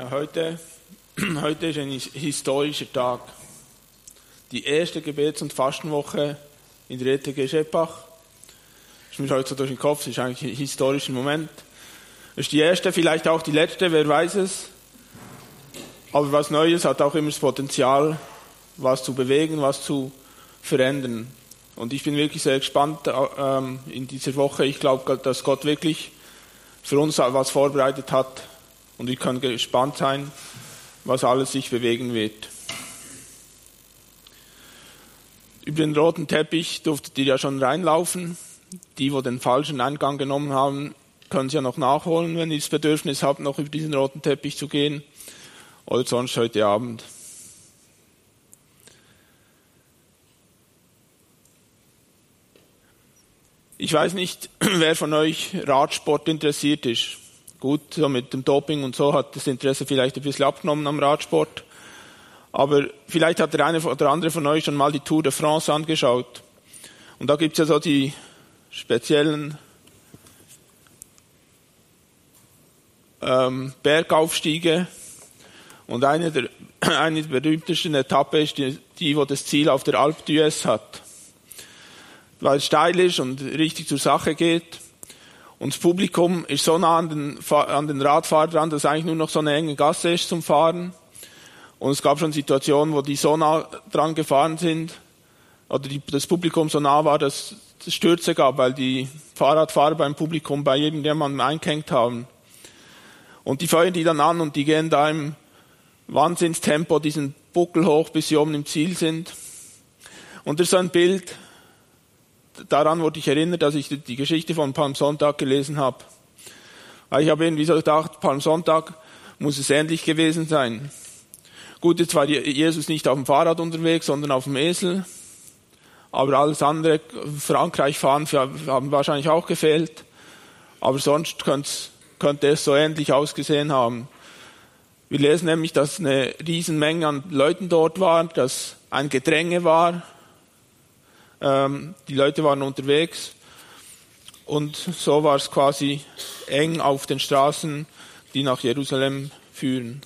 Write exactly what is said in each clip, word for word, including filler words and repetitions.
Ja, heute, heute ist ein historischer Tag. Die erste Gebets- und Fastenwoche in der E T G Schepbach. Das ist mir heute so durch den Kopf, das ist eigentlich ein historischer Moment. Das ist die erste, vielleicht auch die letzte, wer weiß es. Aber was Neues hat auch immer das Potenzial, was zu bewegen, was zu verändern. Und ich bin wirklich sehr gespannt ähm, in dieser Woche. Ich glaube, dass Gott wirklich für uns was vorbereitet hat. Und wir können gespannt sein, was alles sich bewegen wird. Über den roten Teppich durftet ihr ja schon reinlaufen. Die, die den falschen Eingang genommen haben, können es ja noch nachholen, wenn ihr das Bedürfnis habt, noch über diesen roten Teppich zu gehen. Oder sonst heute Abend. Ich weiß nicht, wer von euch Radsport interessiert ist. Gut, so mit dem Doping und so hat das Interesse vielleicht ein bisschen abgenommen am Radsport. Aber vielleicht hat der eine oder andere von euch schon mal die Tour de France angeschaut. Und da gibt es ja so die speziellen ähm, Bergaufstiege. Und eine der, eine der berühmtesten Etappen ist die, die, wo das Ziel auf der Alpe d'Huez hat. Weil es steil ist und richtig zur Sache geht. Und das Publikum ist so nah an den, an den Radfahrer dran, dass eigentlich nur noch so eine enge Gasse ist zum Fahren. Und es gab schon Situationen, wo die so nah dran gefahren sind, oder die, das Publikum so nah war, dass es Stürze gab, weil die Fahrradfahrer beim Publikum bei irgendjemandem eingehängt haben. Und die feuern die dann an und die gehen da im Wahnsinnstempo diesen Buckel hoch, bis sie oben im Ziel sind. Und das ist so ein Bild. Daran wurde ich erinnert, dass ich die Geschichte von Palmsonntag gelesen habe. Weil ich habe irgendwie so gedacht, Palmsonntag muss es ähnlich gewesen sein. Gut, jetzt war Jesus nicht auf dem Fahrrad unterwegs, sondern auf dem Esel. Aber alles andere, Frankreich fahren, haben wahrscheinlich auch gefehlt. Aber sonst könnte es so ähnlich ausgesehen haben. Wir lesen nämlich, dass eine Riesenmenge an Leuten dort war, dass ein Gedränge war. Die Leute waren unterwegs und so war es quasi eng auf den Straßen, die nach Jerusalem führen.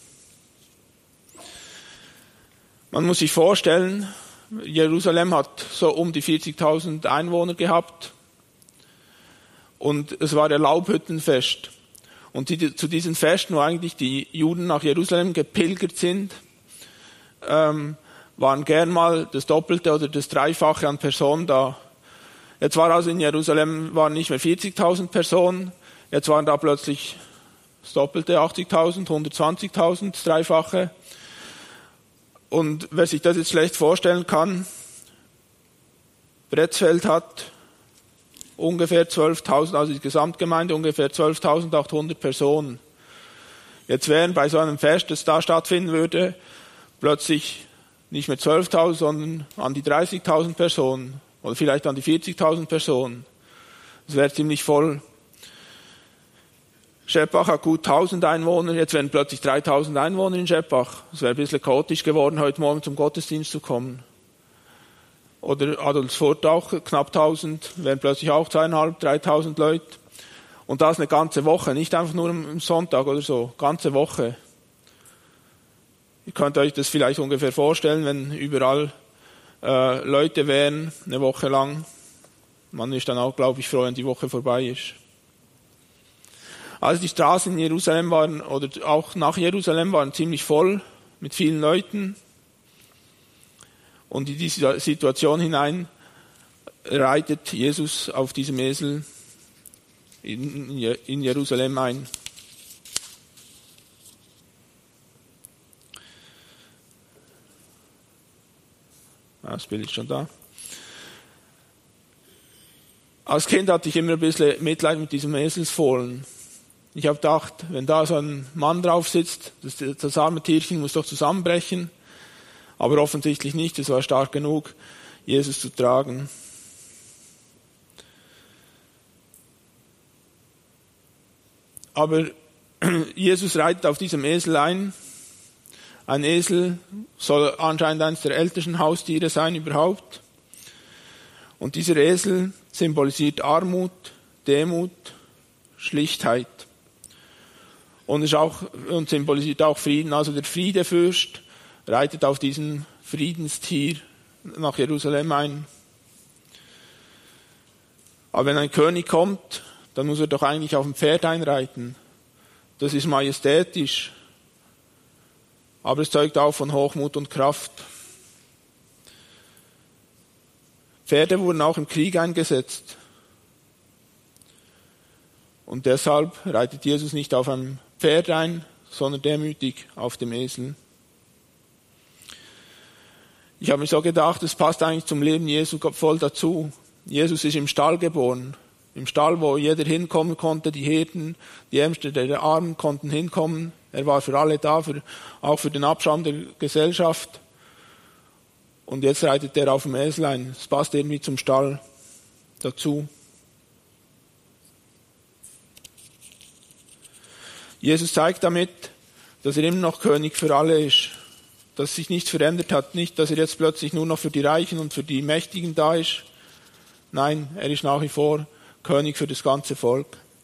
Man muss sich vorstellen, Jerusalem hat so um die vierzigtausend Einwohner gehabt und es war der Laubhüttenfest. Und die, zu diesen Festen, wo eigentlich die Juden nach Jerusalem gepilgert sind, ähm, waren gern mal das Doppelte oder das Dreifache an Personen da. Jetzt war also in Jerusalem waren nicht mehr vierzigtausend Personen, jetzt waren da plötzlich das Doppelte, achtzigtausend, hundertzwanzigtausend, das Dreifache. Und wer sich das jetzt schlecht vorstellen kann, Bretzfeld hat ungefähr zwölftausend, also die Gesamtgemeinde ungefähr zwölftausendachthundert Personen. Jetzt wären bei so einem Fest, das da stattfinden würde, plötzlich nicht mehr zwölftausend, sondern an die dreißigtausend Personen oder vielleicht an die vierzigtausend Personen. Das wäre ziemlich voll. Schepbach hat gut tausend Einwohner, jetzt wären plötzlich dreitausend Einwohner in Schepbach. Es wäre ein bisschen chaotisch geworden, heute Morgen zum Gottesdienst zu kommen. Oder Adolfsfurt auch knapp tausend, wären plötzlich auch zweieinhalb, dreitausend Leute. Und das eine ganze Woche, nicht einfach nur am Sonntag oder so, ganze Woche. Ihr könnt euch das vielleicht ungefähr vorstellen, wenn überall äh, Leute wären, eine Woche lang. Man ist dann auch, glaube ich, froh, wenn die Woche vorbei ist. Also die Straßen in Jerusalem waren, oder auch nach Jerusalem waren ziemlich voll mit vielen Leuten. Und in diese Situation hinein reitet Jesus auf diesem Esel in, in Jerusalem ein. Das Bild ist schon da. Als Kind hatte ich immer ein bisschen Mitleid mit diesem Eselsfohlen. Ich habe gedacht, wenn da so ein Mann drauf sitzt, das, das arme Tierchen muss doch zusammenbrechen. Aber offensichtlich nicht, es war stark genug, Jesus zu tragen. Aber Jesus reitet auf diesem Esel ein. Ein Esel soll anscheinend eines der ältesten Haustiere sein überhaupt. Und dieser Esel symbolisiert Armut, Demut, Schlichtheit. Und, ist auch, und symbolisiert auch Frieden. Also der Friedefürst reitet auf diesem Friedenstier nach Jerusalem ein. Aber wenn ein König kommt, dann muss er doch eigentlich auf dem Pferd einreiten. Das ist majestätisch. Aber es zeugt auch von Hochmut und Kraft. Pferde wurden auch im Krieg eingesetzt. Und deshalb reitet Jesus nicht auf einem Pferd ein, sondern demütig auf dem Esel. Ich habe mir so gedacht, es passt eigentlich zum Leben Jesu voll dazu. Jesus ist im Stall geboren. Im Stall, wo jeder hinkommen konnte, die Hirten, die Ärmsten der Armen konnten hinkommen. Er war für alle da, für, auch für den Abschaum der Gesellschaft. Und jetzt reitet er auf dem Esel ein. Es passt irgendwie zum Stall dazu. Jesus zeigt damit, dass er immer noch König für alle ist. Dass sich nichts verändert hat. Nicht, dass er jetzt plötzlich nur noch für die Reichen und für die Mächtigen da ist. Nein, er ist nach wie vor König für das ganze Volk.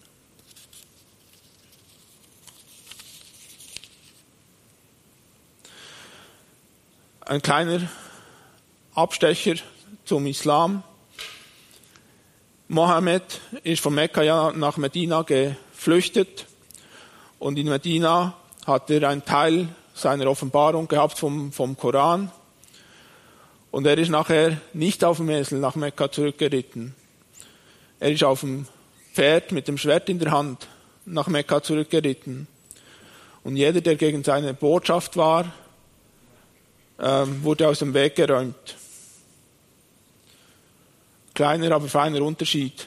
Ein kleiner Abstecher zum Islam. Mohammed ist von Mekka ja nach Medina geflüchtet und in Medina hat er einen Teil seiner Offenbarung gehabt vom, vom Koran und er ist nachher nicht auf dem Esel nach Mekka zurückgeritten. Er ist auf dem Pferd mit dem Schwert in der Hand nach Mekka zurückgeritten. Und jeder, der gegen seine Botschaft war, ähm, wurde aus dem Weg geräumt. Kleiner, aber feiner Unterschied.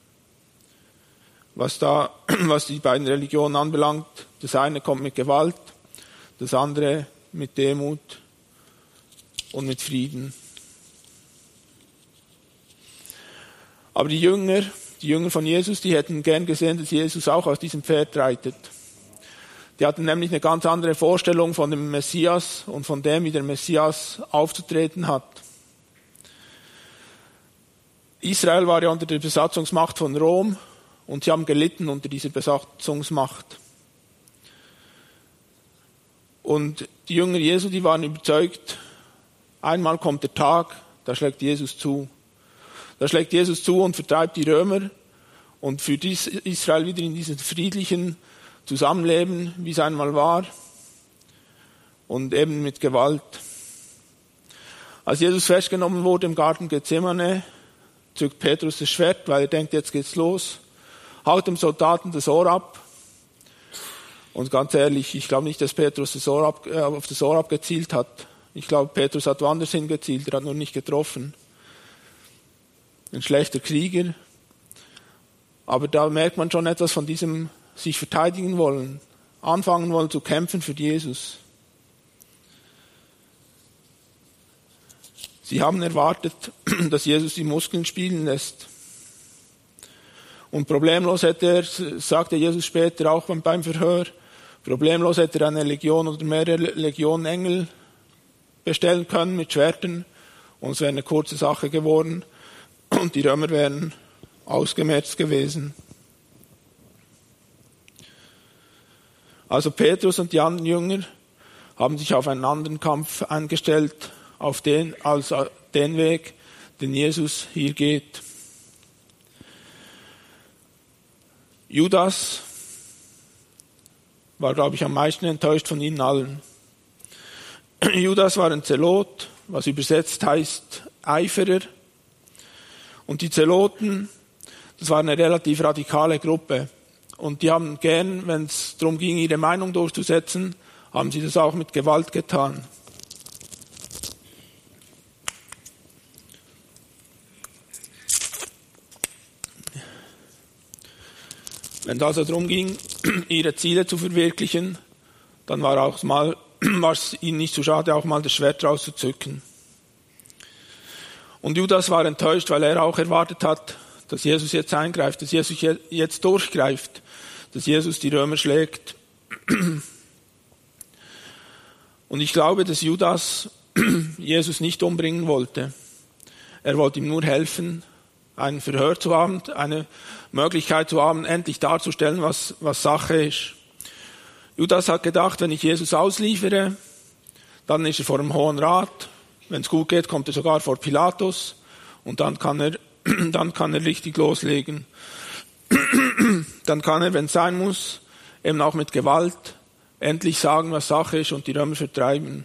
Was da, was die beiden Religionen anbelangt, das eine kommt mit Gewalt, das andere mit Demut und mit Frieden. Aber die Jünger, die Jünger von Jesus, die hätten gern gesehen, dass Jesus auch aus diesem Pferd reitet. Die hatten nämlich eine ganz andere Vorstellung von dem Messias und von dem, wie der Messias aufzutreten hat. Israel war ja unter der Besatzungsmacht von Rom und sie haben gelitten unter dieser Besatzungsmacht. Und die Jünger Jesu, die waren überzeugt, einmal kommt der Tag, da schlägt Jesus zu. Da schlägt Jesus zu und vertreibt die Römer und führt Israel wieder in dieses friedlichen Zusammenleben, wie es einmal war, und eben mit Gewalt. Als Jesus festgenommen wurde im Garten Gethsemane, zückt Petrus das Schwert, weil er denkt, jetzt geht's los, haut dem Soldaten das Ohr ab. Und ganz ehrlich, ich glaube nicht, dass Petrus das Ohr ab, äh, auf das Ohr abgezielt hat. Ich glaube, Petrus hat woanders hingezielt, er hat nur nicht getroffen. Ein schlechter Krieger. Aber da merkt man schon etwas von diesem sich verteidigen wollen, anfangen wollen zu kämpfen für Jesus. Sie haben erwartet, dass Jesus die Muskeln spielen lässt. Und problemlos hätte er, sagte Jesus später auch beim Verhör, problemlos hätte er eine Legion oder mehrere Legionen Engel bestellen können mit Schwertern und es wäre eine kurze Sache geworden und die Römer wären ausgemerzt gewesen. Also Petrus und die anderen Jünger haben sich auf einen anderen Kampf eingestellt, auf den, als den Weg, den Jesus hier geht. Judas war, glaube ich, am meisten enttäuscht von ihnen allen. Judas war ein Zelot, was übersetzt heißt Eiferer. Und die Zeloten, das war eine relativ radikale Gruppe. Und die haben gern, wenn es darum ging, ihre Meinung durchzusetzen, haben sie das auch mit Gewalt getan. Wenn es also darum ging, ihre Ziele zu verwirklichen, dann war auch mal, war es ihnen nicht zu schade, auch mal das Schwert rauszuzücken. Und Judas war enttäuscht, weil er auch erwartet hat, dass Jesus jetzt eingreift, dass Jesus jetzt durchgreift, dass Jesus die Römer schlägt. Und ich glaube, dass Judas Jesus nicht umbringen wollte. Er wollte ihm nur helfen, ein Verhör zu haben, eine Möglichkeit zu haben, endlich darzustellen, was, was Sache ist. Judas hat gedacht, wenn ich Jesus ausliefere, dann ist er vor dem Hohen Rat. Wenn es gut geht, kommt er sogar vor Pilatus und dann kann er, dann kann er richtig loslegen. Dann kann er, wenn es sein muss, eben auch mit Gewalt endlich sagen, was Sache ist und die Römer vertreiben.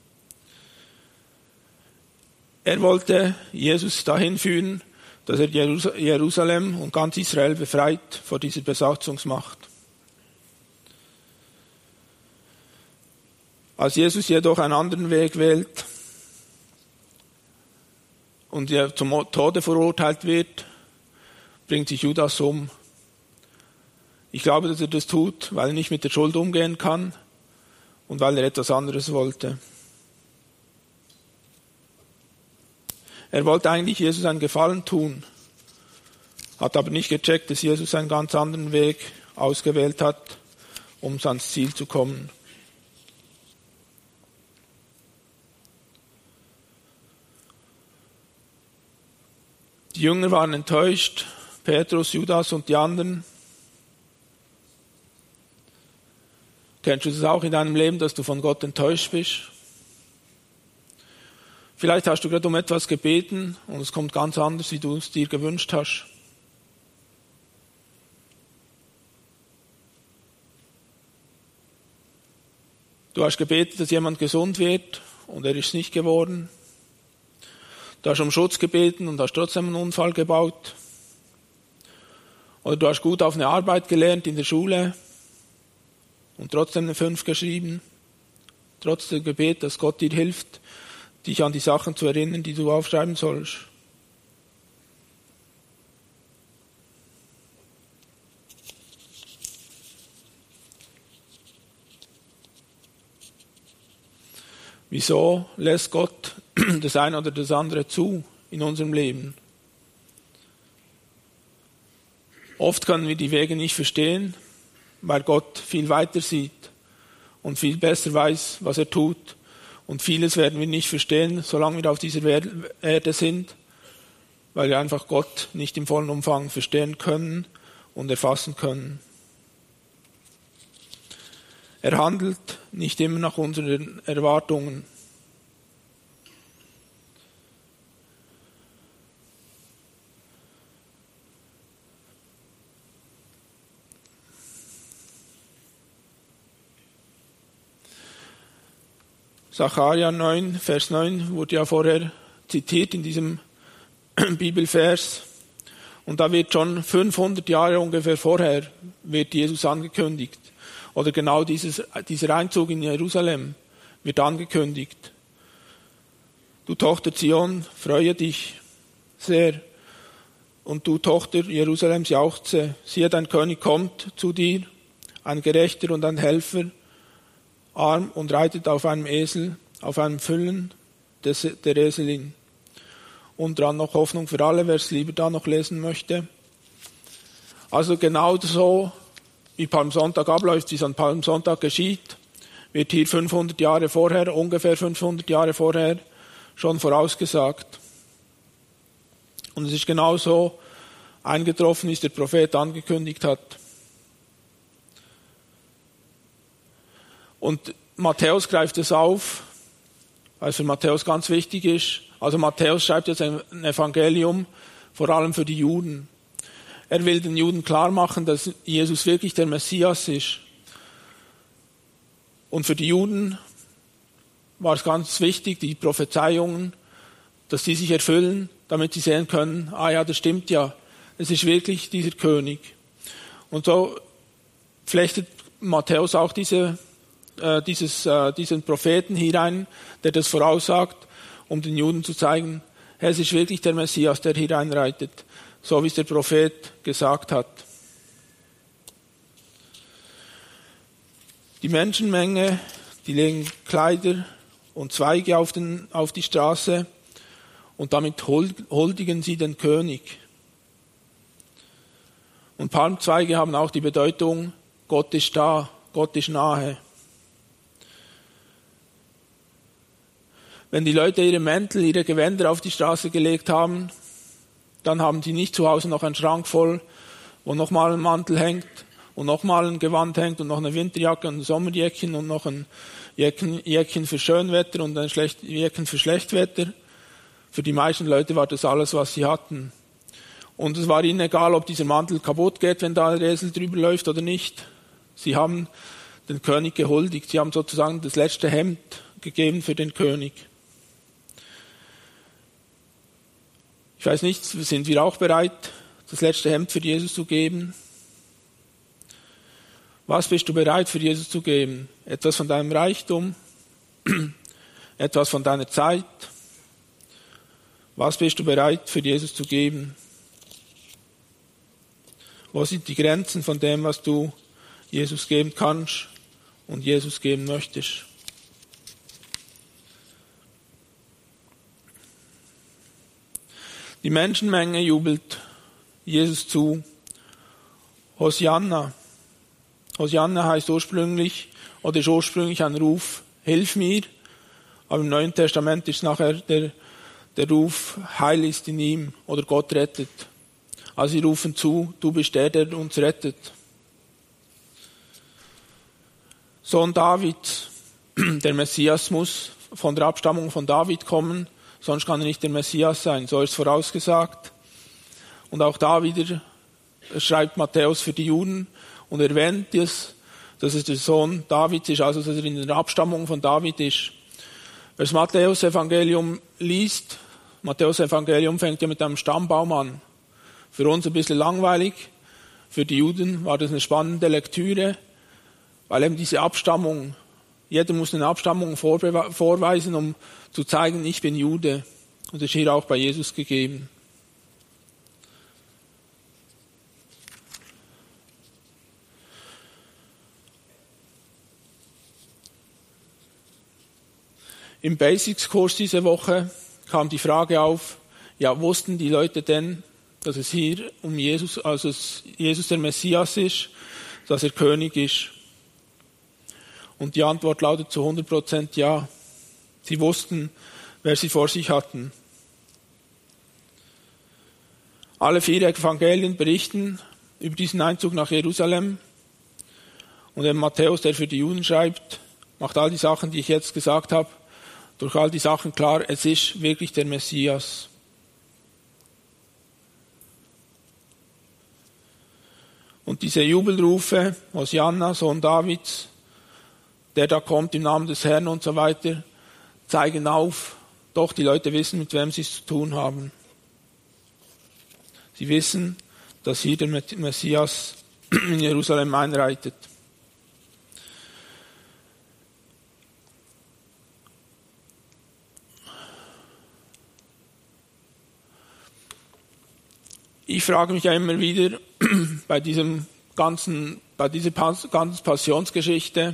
Er wollte Jesus dahin führen, dass er Jerusalem und ganz Israel befreit vor dieser Besatzungsmacht. Als Jesus jedoch einen anderen Weg wählt und er zum Tode verurteilt wird, bringt sich Judas um. Ich glaube, dass er das tut, weil er nicht mit der Schuld umgehen kann und weil er etwas anderes wollte. Er wollte eigentlich Jesus einen Gefallen tun, hat aber nicht gecheckt, dass Jesus einen ganz anderen Weg ausgewählt hat, um ans Ziel zu kommen. Die Jünger waren enttäuscht, Petrus, Judas und die anderen. Kennst du das auch in deinem Leben, dass du von Gott enttäuscht bist? Vielleicht hast du gerade um etwas gebeten und es kommt ganz anders, wie du es dir gewünscht hast. Du hast gebetet, dass jemand gesund wird und er ist nicht geworden. Du hast um Schutz gebeten und hast trotzdem einen Unfall gebaut. Oder du hast gut auf eine Arbeit gelernt in der Schule und trotzdem eine fünf geschrieben. Trotz dem Gebet, dass Gott dir hilft, dich an die Sachen zu erinnern, die du aufschreiben sollst. Wieso lässt Gott das eine oder das andere zu in unserem Leben? Oft können wir die Wege nicht verstehen, weil Gott viel weiter sieht und viel besser weiß, was er tut. Und vieles werden wir nicht verstehen, solange wir auf dieser Erde sind, weil wir einfach Gott nicht im vollen Umfang verstehen können und erfassen können. Er handelt nicht immer nach unseren Erwartungen. Sacharja neun, Vers neun wurde ja vorher zitiert in diesem Bibelvers. Und da wird schon fünfhundert Jahre ungefähr vorher wird Jesus angekündigt. Oder genau dieses, dieser Einzug in Jerusalem wird angekündigt. Du Tochter Zion, freue dich sehr. Und du Tochter Jerusalems, jauchze. Siehe, dein König kommt zu dir, ein Gerechter und ein Helfer, arm und reitet auf einem Esel, auf einem Füllen des, der Eselin. Und dran noch Hoffnung für alle, wer es lieber da noch lesen möchte. Also genau so, wie Palmsonntag abläuft, wie es an Palmsonntag geschieht, wird hier fünfhundert Jahre vorher, ungefähr fünfhundert Jahre vorher, schon vorausgesagt. Und es ist genau so eingetroffen, wie es der Prophet angekündigt hat. Und Matthäus greift es auf, weil es für Matthäus ganz wichtig ist. Also Matthäus schreibt jetzt ein Evangelium, vor allem für die Juden. Er will den Juden klar machen, dass Jesus wirklich der Messias ist. Und für die Juden war es ganz wichtig, die Prophezeiungen, dass die sich erfüllen, damit sie sehen können, ah ja, das stimmt ja, es ist wirklich dieser König. Und so flechtet Matthäus auch diese, äh, dieses, äh, diesen Propheten hinein, der das voraussagt, um den Juden zu zeigen, es ist wirklich der Messias, der hier einreitet, so wie es der Prophet gesagt hat. Die Menschenmenge, die legen Kleider und Zweige auf, den, auf die Straße und damit huldigen sie den König. Und Palmzweige haben auch die Bedeutung, Gott ist da, Gott ist nahe. Wenn die Leute ihre Mäntel, ihre Gewänder auf die Straße gelegt haben, dann haben sie nicht zu Hause noch einen Schrank voll, wo nochmal ein Mantel hängt und nochmal ein Gewand hängt und noch eine Winterjacke und ein Sommerjäckchen und noch ein Jäckchen, Jäckchen für Schönwetter und ein Schlecht, Jäckchen für Schlechtwetter. Für die meisten Leute war das alles, was sie hatten. Und es war ihnen egal, ob dieser Mantel kaputt geht, wenn da der Esel drüber läuft oder nicht. Sie haben den König gehuldigt. Sie haben sozusagen das letzte Hemd gegeben für den König. Ich weiß nicht, sind wir auch bereit, das letzte Hemd für Jesus zu geben? Was bist du bereit für Jesus zu geben? Etwas von deinem Reichtum? Etwas von deiner Zeit? Was bist du bereit für Jesus zu geben? Wo sind die Grenzen von dem, was du Jesus geben kannst und Jesus geben möchtest? Die Menschenmenge jubelt Jesus zu. Hosianna. Hosianna heißt ursprünglich, oder ist ursprünglich ein Ruf, hilf mir. Aber im Neuen Testament ist nachher der, der Ruf, Heil ist in ihm oder Gott rettet. Also sie rufen zu, du bist der, der uns rettet. Sohn David, der Messias muss von der Abstammung von David kommen, sonst kann er nicht der Messias sein. So ist vorausgesagt. Und auch da wieder schreibt Matthäus für die Juden und erwähnt es, dass es der Sohn Davids ist, also dass er in der Abstammung von David ist. Wer das Matthäus-Evangelium liest, Matthäus-Evangelium fängt ja mit einem Stammbaum an. Für uns ein bisschen langweilig, für die Juden war das eine spannende Lektüre, weil eben diese Abstammung, jeder muss eine Abstammung vorweisen, um zu zeigen, ich bin Jude. Und das ist hier auch bei Jesus gegeben. Im Basics-Kurs diese Woche kam die Frage auf, ja, wussten die Leute denn, dass es hier um Jesus, also Jesus der Messias ist, dass er König ist? Und die Antwort lautet zu hundert Prozent ja. Sie wussten, wer sie vor sich hatten. Alle vier Evangelien berichten über diesen Einzug nach Jerusalem. Und der Matthäus, der für die Juden schreibt, macht all die Sachen, die ich jetzt gesagt habe, durch all die Sachen klar, es ist wirklich der Messias. Und diese Jubelrufe, Hosianna, Sohn Davids, der da kommt im Namen des Herrn und so weiter, zeigen auf, doch die Leute wissen, mit wem sie es zu tun haben. Sie wissen, dass hier der Messias in Jerusalem einreitet. Ich frage mich ja immer wieder bei diesem ganzen, bei dieser ganzen Passionsgeschichte.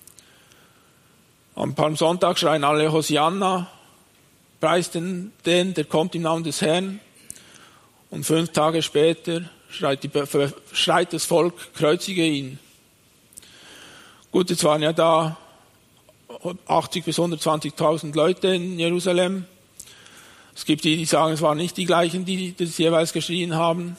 Am Palmsonntag schreien alle Hosianna, preist den, den, der kommt im Namen des Herrn. Und fünf Tage später schreit, die, schreit das Volk, kreuzige ihn. Gut, jetzt waren ja da achtzig bis hundertzwanzigtausend Leute in Jerusalem. Es gibt die, die sagen, es waren nicht die gleichen, die das jeweils geschrien haben.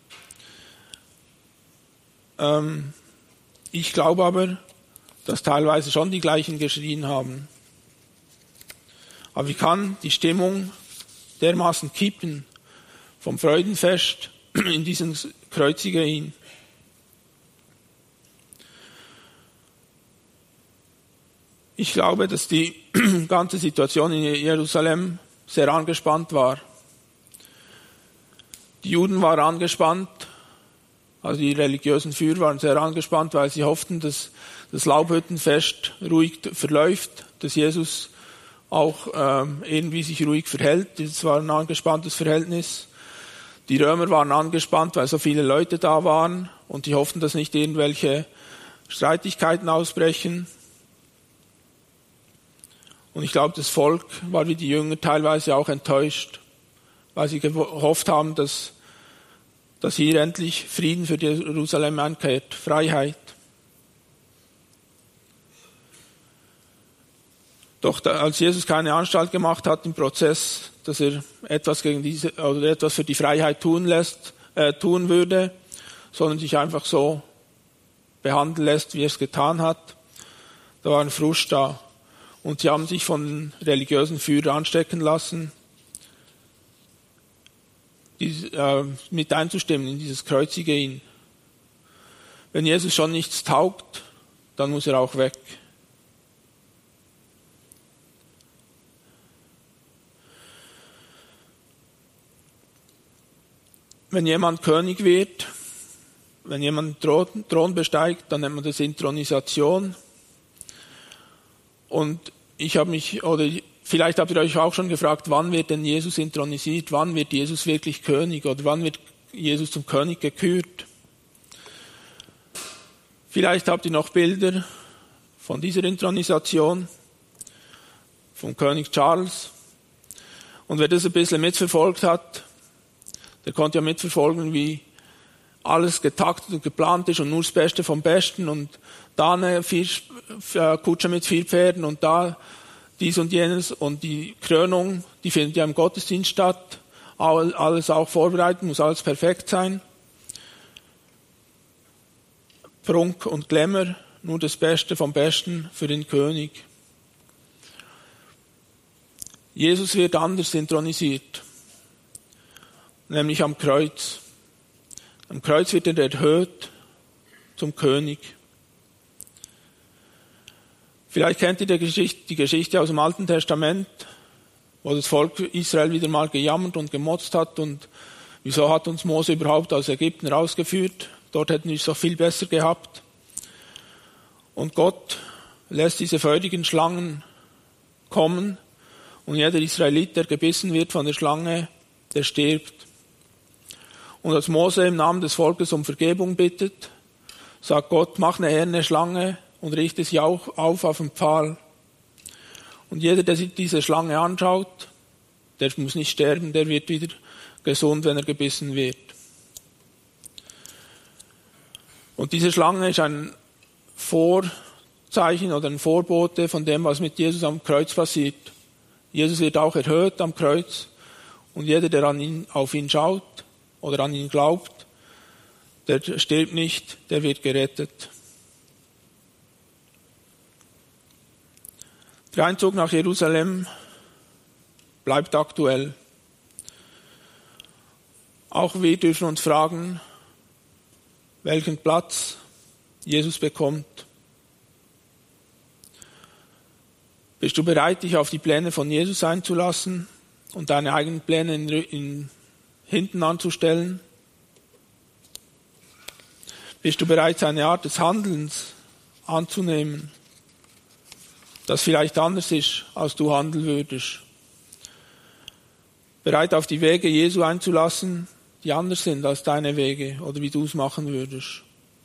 Ähm, ich glaube aber, dass teilweise schon die gleichen geschrien haben. Aber wie kann die Stimmung dermaßen kippen vom Freudenfest in diesen Kreuzige ihn? Ich glaube, dass die ganze Situation in Jerusalem sehr angespannt war. Die Juden waren angespannt, also die religiösen Führer waren sehr angespannt, weil sie hofften, dass das Laubhüttenfest ruhig verläuft, dass Jesus auch ähm, irgendwie sich ruhig verhält. Das war ein angespanntes Verhältnis. Die Römer waren angespannt, weil so viele Leute da waren und die hofften, dass nicht irgendwelche Streitigkeiten ausbrechen. Und ich glaube, das Volk war wie die Jünger teilweise auch enttäuscht, weil sie gehofft haben, dass, dass hier endlich Frieden für Jerusalem einkehrt, Freiheit. Doch da, als Jesus keine Anstalt gemacht hat im Prozess, dass er etwas gegen diese oder etwas für die Freiheit tun lässt, äh, tun würde, sondern sich einfach so behandeln lässt, wie er es getan hat. Da war ein Frust da. Und sie haben sich von religiösen Führern anstecken lassen, die, äh, mit einzustimmen in dieses Kreuzige ihn. Wenn Jesus schon nichts taugt, dann muss er auch weg. Wenn jemand König wird, wenn jemand den Thron besteigt, dann nennt man das Inthronisation. Und ich habe mich, oder vielleicht habt ihr euch auch schon gefragt, wann wird denn Jesus intronisiert? Wann wird Jesus wirklich König? Oder wann wird Jesus zum König gekürt? Vielleicht habt ihr noch Bilder von dieser Inthronisation, vom König Charles. Und wer das ein bisschen mitverfolgt hat, der konnte ja mitverfolgen, wie alles getaktet und geplant ist und nur das Beste vom Besten und da eine vier, Kutsche mit vier Pferden und da dies und jenes und die Krönung, die findet ja im Gottesdienst statt. Alles auch vorbereitet, muss alles perfekt sein. Prunk und Glamour, nur das Beste vom Besten für den König. Jesus wird anders intronisiert, nämlich am Kreuz. Am Kreuz wird er erhöht zum König. Vielleicht kennt ihr die Geschichte, die Geschichte aus dem Alten Testament, wo das Volk Israel wieder mal gejammert und gemotzt hat und wieso hat uns Mose überhaupt aus Ägypten rausgeführt? Dort hätten wir es doch viel besser gehabt. Und Gott lässt diese feurigen Schlangen kommen und jeder Israelit, der gebissen wird von der Schlange, der stirbt. Und als Mose im Namen des Volkes um Vergebung bittet, sagt Gott, mach eine eherne Schlange und richte sie auch auf auf den Pfahl. Und jeder, der sich diese Schlange anschaut, der muss nicht sterben, der wird wieder gesund, wenn er gebissen wird. Und diese Schlange ist ein Vorzeichen oder ein Vorbote von dem, was mit Jesus am Kreuz passiert. Jesus wird auch erhöht am Kreuz und jeder, der an ihn, auf ihn schaut oder an ihn glaubt, der stirbt nicht, der wird gerettet. Der Einzug nach Jerusalem bleibt aktuell. Auch wir dürfen uns fragen, welchen Platz Jesus bekommt. Bist du bereit, dich auf die Pläne von Jesus einzulassen und deine eigenen Pläne in, in, hinten anzustellen? Bist du bereit, seine Art des Handelns anzunehmen, das vielleicht anders ist, als du handeln würdest? Bereit, auf die Wege Jesu einzulassen, die anders sind als deine Wege oder wie du es machen würdest?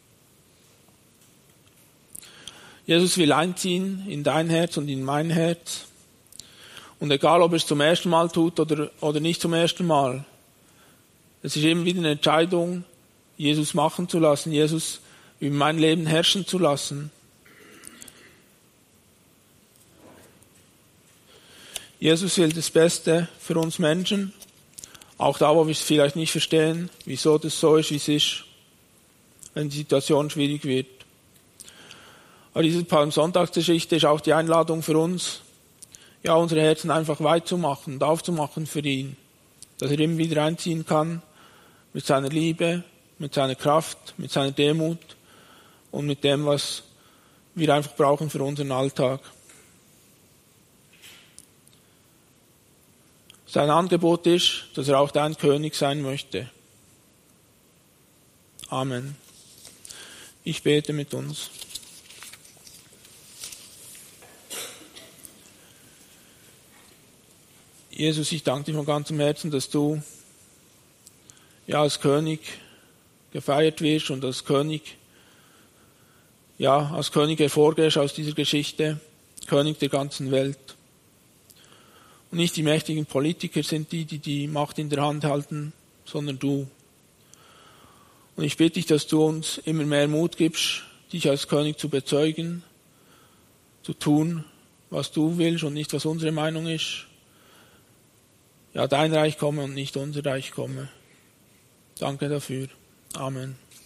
Jesus will einziehen in dein Herz und in mein Herz. Und egal, ob er es zum ersten Mal tut oder, oder nicht zum ersten Mal, es ist immer wieder eine Entscheidung, Jesus machen zu lassen, Jesus über mein Leben herrschen zu lassen. Jesus will das Beste für uns Menschen, auch da, wo wir es vielleicht nicht verstehen, wieso das so ist, wie es ist, wenn die Situation schwierig wird. Aber diese Palmsonntagsgeschichte ist auch die Einladung für uns, ja, unsere Herzen einfach weit zu machen und aufzumachen für ihn, dass er immer wieder einziehen kann mit seiner Liebe, mit seiner Kraft, mit seiner Demut und mit dem, was wir einfach brauchen für unseren Alltag. Sein Angebot ist, dass er auch dein König sein möchte. Amen. Ich bete mit uns. Jesus, ich danke dir von ganzem Herzen, dass du ja als König gefeiert wirst und als König, ja, als König hervorgehst aus dieser Geschichte, König der ganzen Welt. Und nicht die mächtigen Politiker sind die, die die Macht in der Hand halten, sondern du. Und ich bitte dich, dass du uns immer mehr Mut gibst, dich als König zu bezeugen, zu tun, was du willst und nicht, was unsere Meinung ist. Ja, dein Reich komme und nicht unser Reich komme. Danke dafür. Amen.